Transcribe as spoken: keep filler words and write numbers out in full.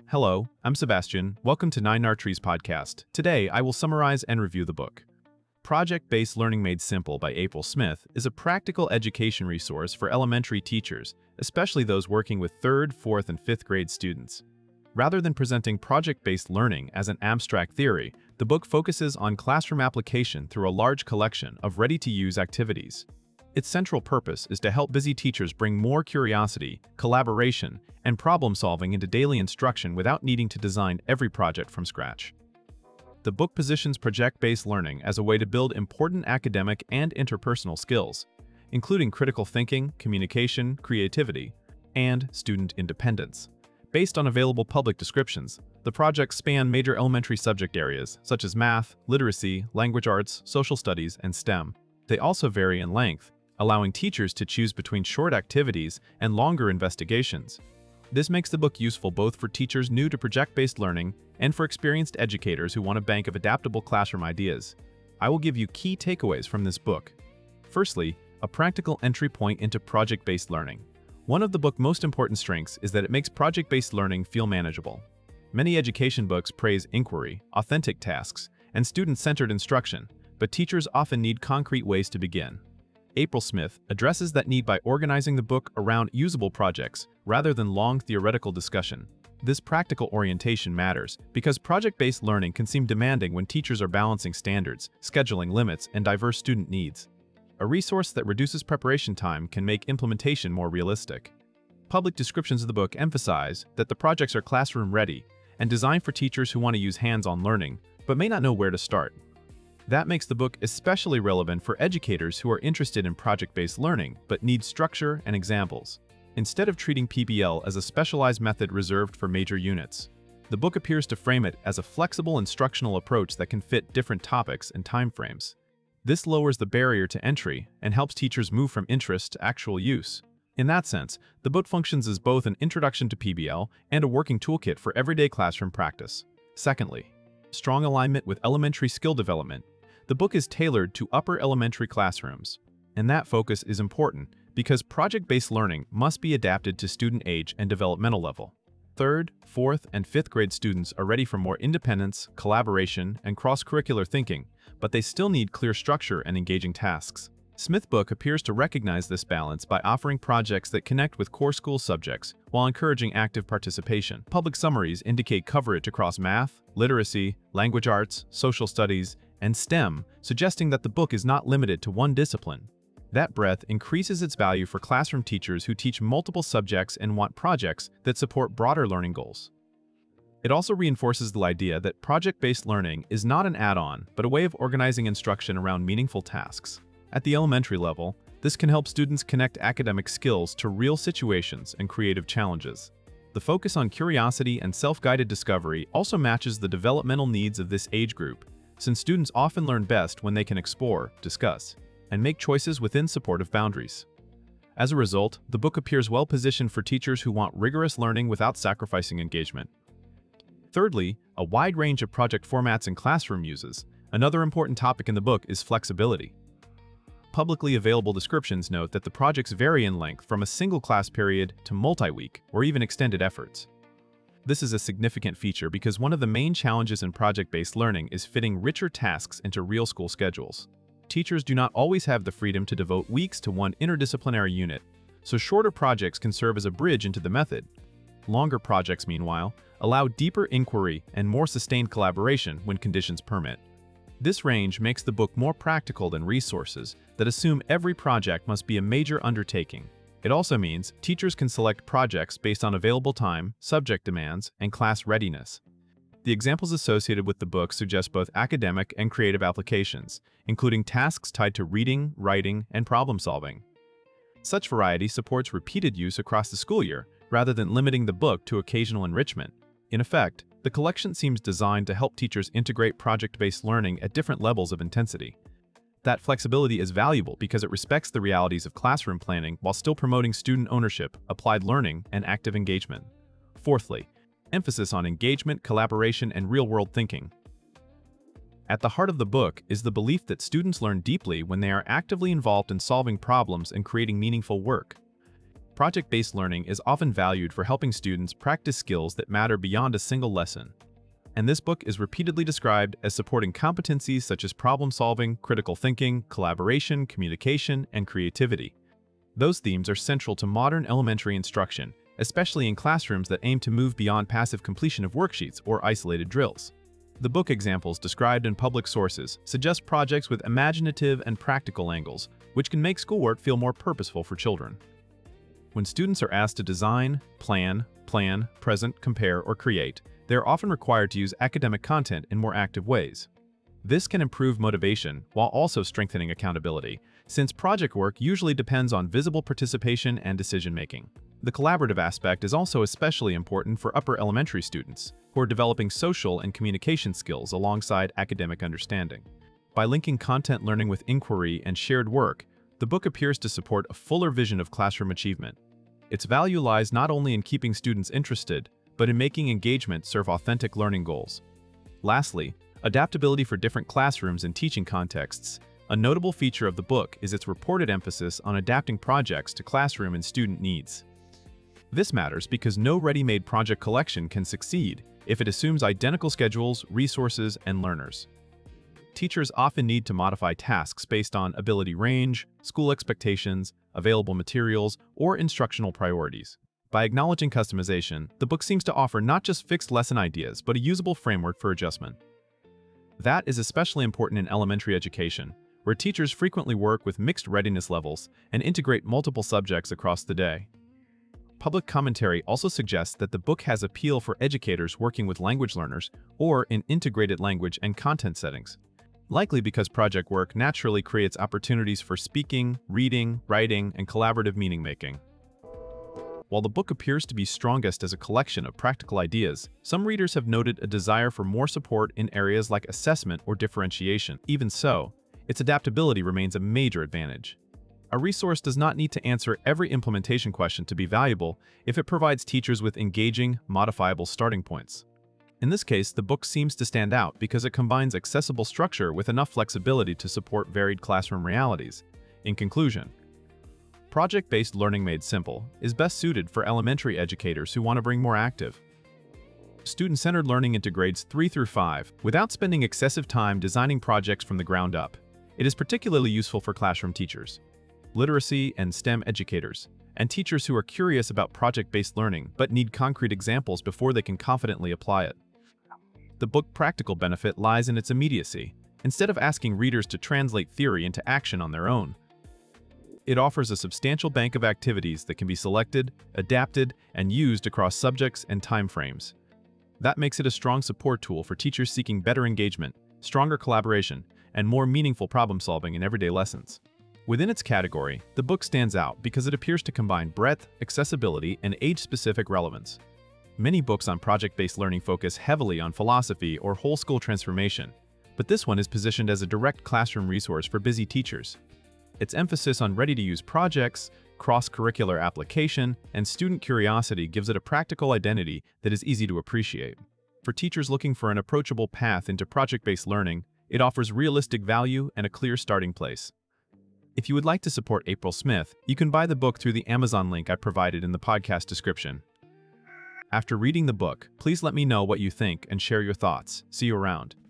Hello, I'm Sebastian. Welcome to Nine Archery's podcast. Today, I will summarize and review the book. Project-Based Learning Made Simple by April Smith is a practical education resource for elementary teachers, especially those working with third, fourth, and fifth grade students. Rather than presenting project-based learning as an abstract theory, the book focuses on classroom application through a large collection of ready-to-use activities. Its central purpose is to help busy teachers bring more curiosity, collaboration, and problem-solving into daily instruction without needing to design every project from scratch. The book positions project-based learning as a way to build important academic and interpersonal skills, including critical thinking, communication, creativity, and student independence. Based on available public descriptions, the projects span major elementary subject areas such as math, literacy, language arts, social studies, and STEM. They also vary in length, allowing teachers to choose between short activities and longer investigations. This makes the book useful both for teachers new to project-based learning and for experienced educators who want a bank of adaptable classroom ideas. I will give you key takeaways from this book. Firstly, a practical entry point into project-based learning. One of the book's most important strengths is that it makes project-based learning feel manageable. Many education books praise inquiry, authentic tasks, and student-centered instruction, but teachers often need concrete ways to begin. April Smith addresses that need by organizing the book around usable projects rather than long theoretical discussion. This practical orientation matters because project-based learning can seem demanding when teachers are balancing standards, scheduling limits, and diverse student needs. A resource that reduces preparation time can make implementation more realistic. Public descriptions of the book emphasize that the projects are classroom-ready and designed for teachers who want to use hands-on learning but may not know where to start. That makes the book especially relevant for educators who are interested in project-based learning but need structure and examples. Instead of treating P B L as a specialized method reserved for major units, the book appears to frame it as a flexible instructional approach that can fit different topics and timeframes. This lowers the barrier to entry and helps teachers move from interest to actual use. In that sense, the book functions as both an introduction to P B L and a working toolkit for everyday classroom practice. Secondly, strong alignment with elementary skill development. The book is tailored to upper elementary classrooms, and that focus is important because project-based learning must be adapted to student age and developmental level. Third, fourth, and fifth grade students are ready for more independence, collaboration, and cross-curricular thinking, but they still need clear structure and engaging tasks. Smith's book appears to recognize this balance by offering projects that connect with core school subjects while encouraging active participation. Public summaries indicate coverage across math, literacy, language arts, social studies, and STEM, suggesting that the book is not limited to one discipline. That breadth increases its value for classroom teachers who teach multiple subjects and want projects that support broader learning goals. It also reinforces the idea that project-based learning is not an add-on, but a way of organizing instruction around meaningful tasks. At the elementary level, this can help students connect academic skills to real situations and creative challenges. The focus on curiosity and self-guided discovery also matches the developmental needs of this age group, since students often learn best when they can explore, discuss, and make choices within supportive boundaries. As a result, the book appears well-positioned for teachers who want rigorous learning without sacrificing engagement. Thirdly, a wide range of project formats and classroom uses. Another important topic in the book is flexibility. Publicly available descriptions note that the projects vary in length from a single class period to multi-week or even extended efforts. This is a significant feature because one of the main challenges in project-based learning is fitting richer tasks into real school schedules. Teachers do not always have the freedom to devote weeks to one interdisciplinary unit, so shorter projects can serve as a bridge into the method. Longer projects, meanwhile, allow deeper inquiry and more sustained collaboration when conditions permit. This range makes the book more practical than resources that assume every project must be a major undertaking. It also means teachers can select projects based on available time, subject demands, and class readiness. The examples associated with the book suggest both academic and creative applications, including tasks tied to reading, writing, and problem-solving. Such variety supports repeated use across the school year, rather than limiting the book to occasional enrichment. In effect, the collection seems designed to help teachers integrate project-based learning at different levels of intensity. That flexibility is valuable because it respects the realities of classroom planning while still promoting student ownership, applied learning, and active engagement. Fourthly, emphasis on engagement, collaboration, and real-world thinking. At the heart of the book is the belief that students learn deeply when they are actively involved in solving problems and creating meaningful work. Project-based learning is often valued for helping students practice skills that matter beyond a single lesson. And this book is repeatedly described as supporting competencies such as problem-solving, critical thinking, collaboration, communication, and creativity. Those themes are central to modern elementary instruction, especially in classrooms that aim to move beyond passive completion of worksheets or isolated drills. The book examples described in public sources suggest projects with imaginative and practical angles, which can make schoolwork feel more purposeful for children. When students are asked to design, plan, plan, present, compare, or create, they are often required to use academic content in more active ways. This can improve motivation while also strengthening accountability, since project work usually depends on visible participation and decision-making. The collaborative aspect is also especially important for upper elementary students, who are developing social and communication skills alongside academic understanding. By linking content learning with inquiry and shared work, the book appears to support a fuller vision of classroom achievement. Its value lies not only in keeping students interested, but in making engagement serve authentic learning goals. Lastly, adaptability for different classrooms and teaching contexts. A notable feature of the book is its reported emphasis on adapting projects to classroom and student needs. This matters because no ready-made project collection can succeed if it assumes identical schedules, resources, and learners. Teachers often need to modify tasks based on ability range, school expectations, available materials, or instructional priorities. By acknowledging customization, the book seems to offer not just fixed lesson ideas, but a usable framework for adjustment. That is especially important in elementary education, where teachers frequently work with mixed readiness levels and integrate multiple subjects across the day. Public commentary also suggests that the book has appeal for educators working with language learners or in integrated language and content settings, likely because project work naturally creates opportunities for speaking, reading, writing, and collaborative meaning-making. While the book appears to be strongest as a collection of practical ideas, some readers have noted a desire for more support in areas like assessment or differentiation. Even so, its adaptability remains a major advantage. A resource does not need to answer every implementation question to be valuable if it provides teachers with engaging, modifiable starting points. In this case, the book seems to stand out because it combines accessible structure with enough flexibility to support varied classroom realities. In conclusion, Project-based learning made simple is best suited for elementary educators who want to bring more active, student-centered learning into grades three through five without spending excessive time designing projects from the ground up. It is particularly useful for classroom teachers, literacy and STEM educators, and teachers who are curious about project-based learning but need concrete examples before they can confidently apply it. The book's practical benefit lies in its immediacy. Instead of asking readers to translate theory into action on their own, it offers a substantial bank of activities that can be selected, adapted, and used across subjects and timeframes. That makes it a strong support tool for teachers seeking better engagement, stronger collaboration, and more meaningful problem-solving in everyday lessons. Within its category, the book stands out because it appears to combine breadth, accessibility, and age-specific relevance. Many books on project-based learning focus heavily on philosophy or whole school transformation, but this one is positioned as a direct classroom resource for busy teachers. Its emphasis on ready-to-use projects, cross-curricular application, and student curiosity gives it a practical identity that is easy to appreciate. For teachers looking for an approachable path into project-based learning, it offers realistic value and a clear starting place. If you would like to support April Smith, you can buy the book through the Amazon link I provided in the podcast description. After reading the book, please let me know what you think and share your thoughts. See you around.